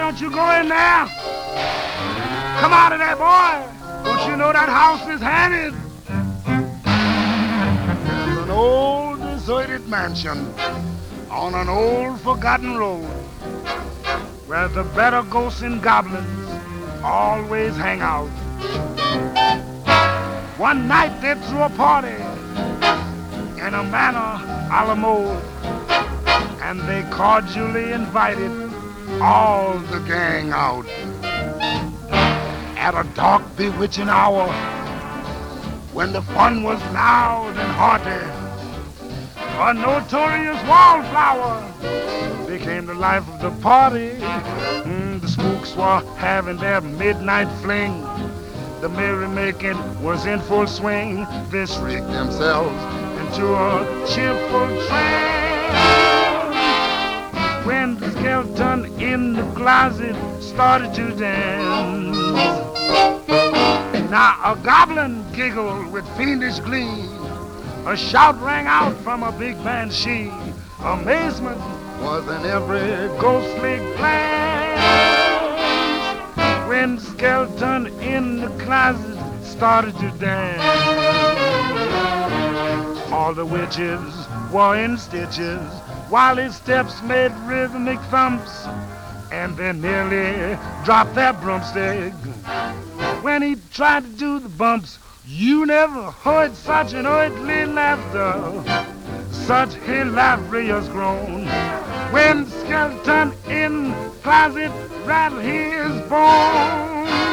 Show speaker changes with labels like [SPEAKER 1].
[SPEAKER 1] don't you go in there? Come out of there, boy. Don't you know that house is haunted? There's an old deserted mansion on an old forgotten road where the better ghosts and goblins always hang out. One night they threw a party in a manor a la mode, and they cordially invited all the gang out. At a dark, bewitching hour, when the fun was loud and hearty, a notorious wallflower became the life of the party. The spooks were having their midnight fling. The merrymaking was in full swing. They shrieked themselves into a cheerful trance when the skeleton in the closet started to dance. Now a goblin giggled with fiendish glee. A shout rang out from a big banshee. Amazement was in every ghostly glance when the skeleton in the closet started to dance. All the witches were in stitches while his steps made rhythmic thumps, and they nearly dropped their broomstick when he tried to do the bumps. You never heard such an earthly laughter, such hilarious groan, when the skeleton in the closet rattled his bones.